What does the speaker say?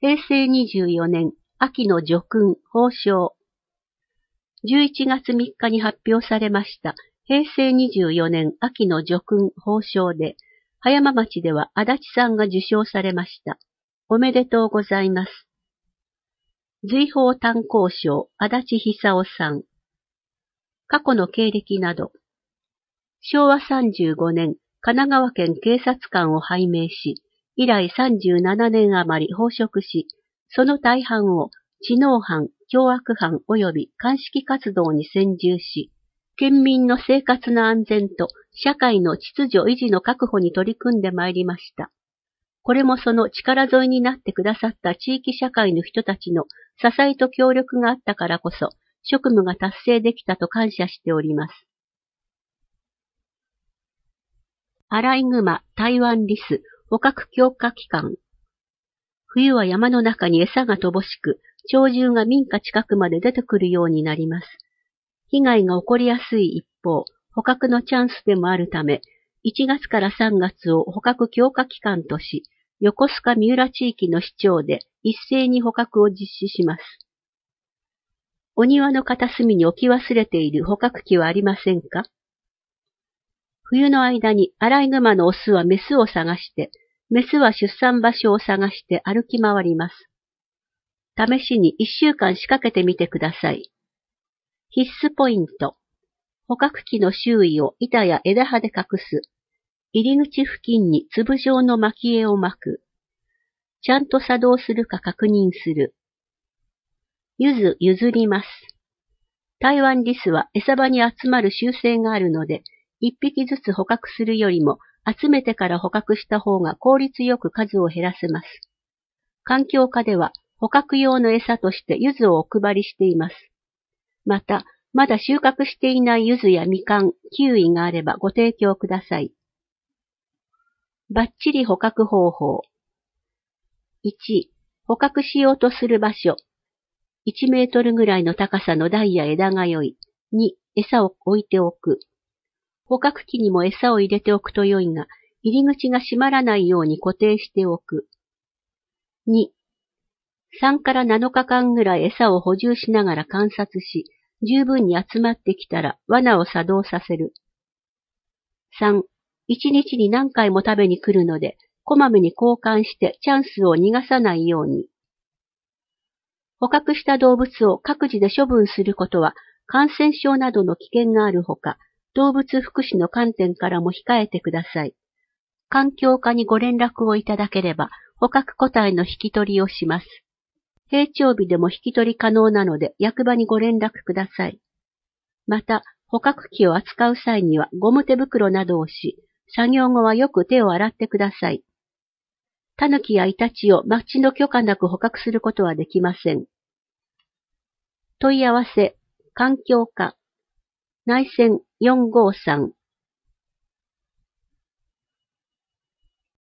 平成24年秋の叙勲褒章。11月3日に発表されました平成24年秋の叙勲褒章で、葉山町では足立さんが受章されました。おめでとうございます。随宝炭鉱商足立久夫さん。過去の経歴など。昭和35年、神奈川県警察官を拝命し、以来37年余り奉職し、その大半を知能犯、凶悪犯及び鑑識活動に専従し、県民の生活の安全と社会の秩序維持の確保に取り組んでまいりました。これもその力添えになってくださった地域社会の人たちの支えと協力があったからこそ、職務が達成できたと感謝しております。アライグマ、台湾リス、捕獲強化期間。冬は山の中に餌が乏しく、鳥獣が民家近くまで出てくるようになります。被害が起こりやすい一方、捕獲のチャンスでもあるため、1月から3月を捕獲強化期間とし、横須賀三浦地域の市町で一斉に捕獲を実施します。お庭の片隅に置き忘れている捕獲器はありませんか？冬の間にアライグマのオスはメスを探して、メスは出産場所を探して歩き回ります。試しに1週間仕掛けてみてください。必須ポイント。捕獲器の周囲を板や枝葉で隠す。入り口付近に粒状の蒔絵を巻く。ちゃんと作動するか確認する。譲ります。台湾リスは餌場に集まる習性があるので、一匹ずつ捕獲するよりも集めてから捕獲した方が効率よく数を減らせます。環境課では捕獲用の餌として柚をお配りしています。また、まだ収穫していない柚やみかん、キウイがあればご提供ください。バッチリ捕獲方法。1、捕獲しようとする場所。1メートルぐらいの高さの台や枝が良い。2、餌を置いておく。捕獲器にも餌を入れておくと良いが、入り口が閉まらないように固定しておく。2、3から7日間ぐらい餌を補充しながら観察し、十分に集まってきたら罠を作動させる。3、1日に何回も食べに来るので、こまめに交換してチャンスを逃がさないように。捕獲した動物を各自で処分することは、感染症などの危険があるほか、動物福祉の観点からも控えてください。環境課にご連絡をいただければ、捕獲個体の引き取りをします。平常日でも引き取り可能なので、役場にご連絡ください。また、捕獲器を扱う際にはゴム手袋などをし、作業後はよく手を洗ってください。タヌキやイタチを町の許可なく捕獲することはできません。問い合わせ、環境課、内線453